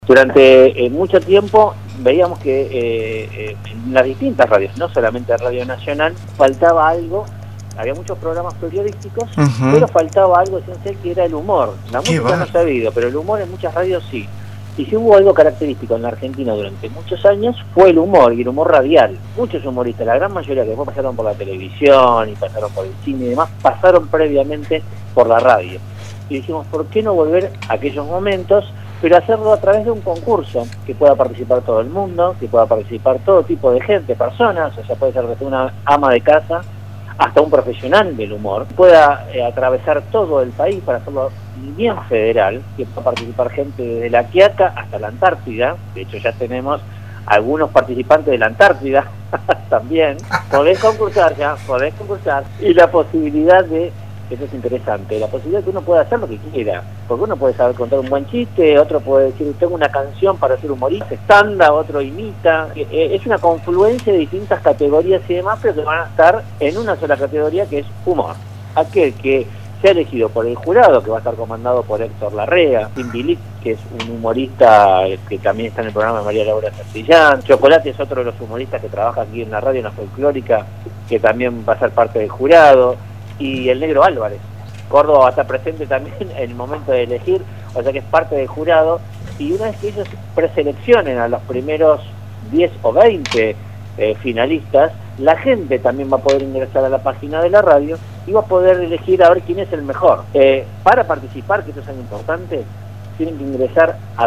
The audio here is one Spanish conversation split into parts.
Durante mucho tiempo veíamos que en las distintas radios, no solamente Radio Nacional, faltaba algo. Había muchos programas periodísticos, pero faltaba algo esencial, que era el humor. La música no se ha habido, pero el humor en muchas radios sí. Y si hubo algo característico en la Argentina durante muchos años, fue el humor, y el humor radial. Muchos humoristas, la gran mayoría que después pasaron por la televisión y pasaron por el cine y demás, pasaron previamente por la radio. Y dijimos, ¿por qué no volver a aquellos momentos, pero hacerlo a través de un concurso, que pueda participar todo el mundo, que pueda participar todo tipo de gente, personas, o sea, puede ser desde una ama de casa hasta un profesional del humor, pueda atravesar todo el país para hacerlo bien federal, que pueda participar gente desde la Quiaca hasta la Antártida. De hecho ya tenemos algunos participantes de la Antártida también. Podés concursar, y la posibilidad de, eso es interesante, la posibilidad de que uno pueda hacer lo que quiera, porque uno puede saber contar un buen chiste, otro puede decir, tengo una canción para ser humorista, estándar, otro imita. Es una confluencia de distintas categorías y demás, pero que van a estar en una sola categoría, que es humor. Aquel que sea elegido por el jurado, que va a estar comandado por Héctor Larrea, Tim Bilic, que es un humorista que también está en el programa de María Laura Santillán, Chocolate es otro de los humoristas que trabaja aquí en la radio, en la folclórica, que también va a ser parte del jurado, y el Negro Álvarez. Córdoba va a estar presente también en el momento de elegir, o sea que es parte del jurado, y una vez que ellos preseleccionen a los primeros 10 o 20 finalistas, la gente también va a poder ingresar a la página de la radio y va a poder elegir a ver quién es el mejor. Para participar, que eso es algo importante, tienen que ingresar a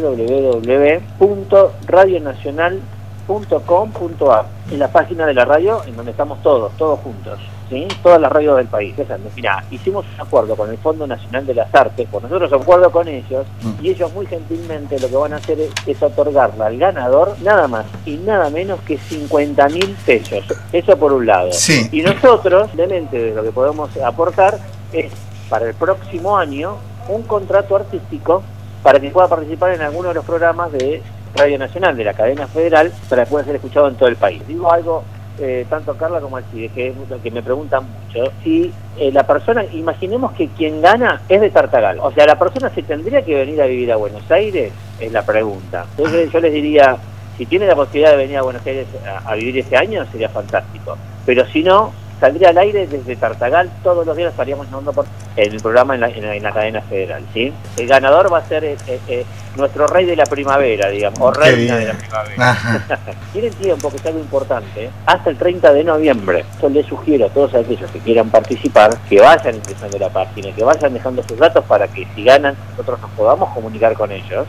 www.radionacional.com.ar, en la página de la radio, en donde estamos todos juntos, ¿sí? Todas las radios del país. Mirá, hicimos un acuerdo con el Fondo Nacional de las Artes, por nosotros un acuerdo con ellos, y ellos muy gentilmente lo que van a hacer es otorgarle al ganador nada más y nada menos que 50.000 pesos. Eso por un lado. Sí. Y nosotros, simplemente lo que podemos aportar es, para el próximo año, un contrato artístico para que pueda participar en alguno de los programas de Radio Nacional, de la cadena federal, para que pueda ser escuchado en todo el país. Digo algo, tanto Carla como Alcide, que me preguntan mucho, si la persona, imaginemos que quien gana es de Tartagal, o sea, la persona se tendría que venir a vivir a Buenos Aires, es la pregunta. Entonces yo les diría, si tiene la posibilidad de venir a Buenos Aires a vivir ese año, sería fantástico, pero si no, saldría al aire desde Tartagal, todos los días estaríamos sonando en el programa en la cadena federal, ¿sí? El ganador va a ser nuestro rey de la primavera, digamos, o reina de la primavera. Tienen tiempo, que es algo importante, hasta el 30 de noviembre. Yo les sugiero a todos aquellos que quieran participar, que vayan ingresando a la página, que vayan dejando sus datos para que si ganan, nosotros nos podamos comunicar con ellos,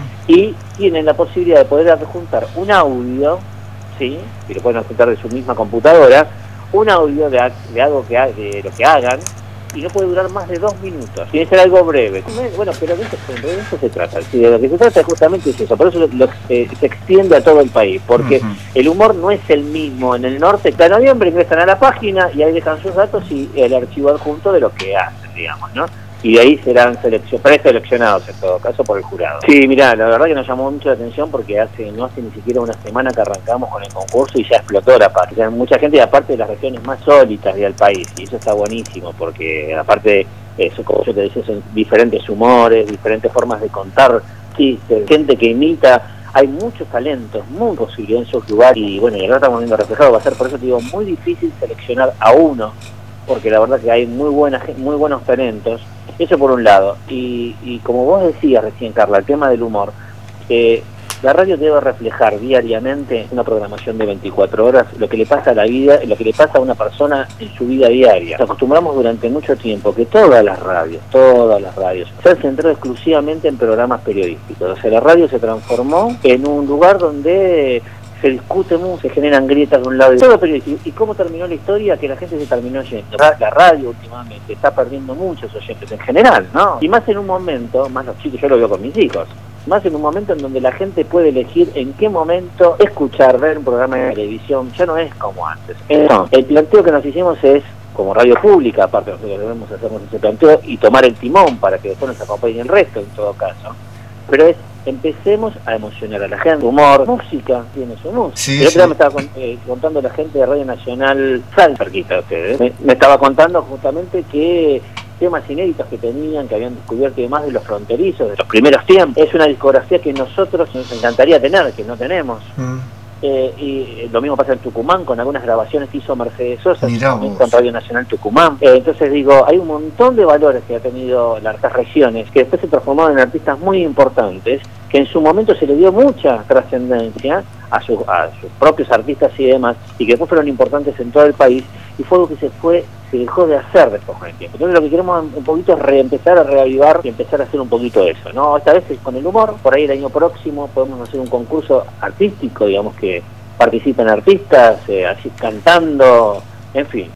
y tienen la posibilidad de poder adjuntar un audio, ¿sí? Que lo pueden adjuntar de su misma computadora, un audio de algo de lo que hagan, y no puede durar más de 2 minutos. Tiene que ser algo breve. Bueno, pero de eso se trata. ¿Sí? De lo que se trata justamente es eso. Por eso se extiende a todo el país. Porque el humor no es el mismo en el norte. Cada noviembre ingresan a la página y ahí dejan sus datos y el archivo adjunto de lo que hacen, digamos, ¿no? Y de ahí serán preseleccionados en todo caso por el jurado. Sí, mirá, la verdad que nos llamó mucho la atención porque no hace ni siquiera una semana que arrancamos con el concurso y ya explotó la página. Mucha gente, aparte de las regiones más sólitas del país, y eso está buenísimo porque aparte, eso, como yo te decía, son diferentes humores, diferentes formas de contar chistes, gente que imita. Hay muchos talentos, muy posibles en sus lugares, y bueno, y ahora estamos viendo reflejado. Va a ser, por eso te digo, muy difícil seleccionar a uno, porque la verdad que hay muy buenos talentos. Eso por un lado. Y como vos decías recién, Carla, el tema del humor, la radio debe reflejar diariamente una programación de 24 horas, lo que le pasa a la vida, lo que le pasa a una persona en su vida diaria. Nos acostumbramos durante mucho tiempo que todas las radios, se han centrado exclusivamente en programas periodísticos. O sea, la radio se transformó en un lugar donde se discute mucho, se generan grietas de un lado y de otro. ¿Y cómo terminó la historia? Que la gente se terminó yendo. La radio últimamente está perdiendo muchos oyentes en general, ¿no? Y más en un momento, más los chicos, yo lo veo con mis hijos, más en un momento en donde la gente puede elegir en qué momento escuchar, ver un programa de televisión. Ya no es como antes. No, el planteo que nos hicimos es, como radio pública, aparte nosotros debemos hacernos ese planteo y tomar el timón para que después nos acompañe el resto en todo caso, pero es, empecemos a emocionar a la gente. Humor, música, tiene su música. Sí, el otro día me estaba contando la gente de Radio Nacional, cerquita de ustedes, me estaba contando justamente que temas inéditos que tenían, que habían descubierto y demás de los fronterizos, de los primeros tiempos. Es una discografía que nosotros nos encantaría tener, que no tenemos. Y lo mismo pasa en Tucumán, con algunas grabaciones que hizo Mercedes Sosa con Radio Nacional Tucumán. Entonces digo, hay un montón de valores que ha tenido las regiones, que después se transformaron en artistas muy importantes, que en su momento se le dio mucha trascendencia a sus propios artistas y demás, y que después fueron importantes en todo el país, y fue algo que se dejó de hacer después con el tiempo. Entonces lo que queremos un poquito es reempezar a reavivar y empezar a hacer un poquito de eso, ¿no? Esta vez es con el humor. Por ahí el año próximo podemos hacer un concurso artístico, digamos, que participen artistas, así cantando, en fin.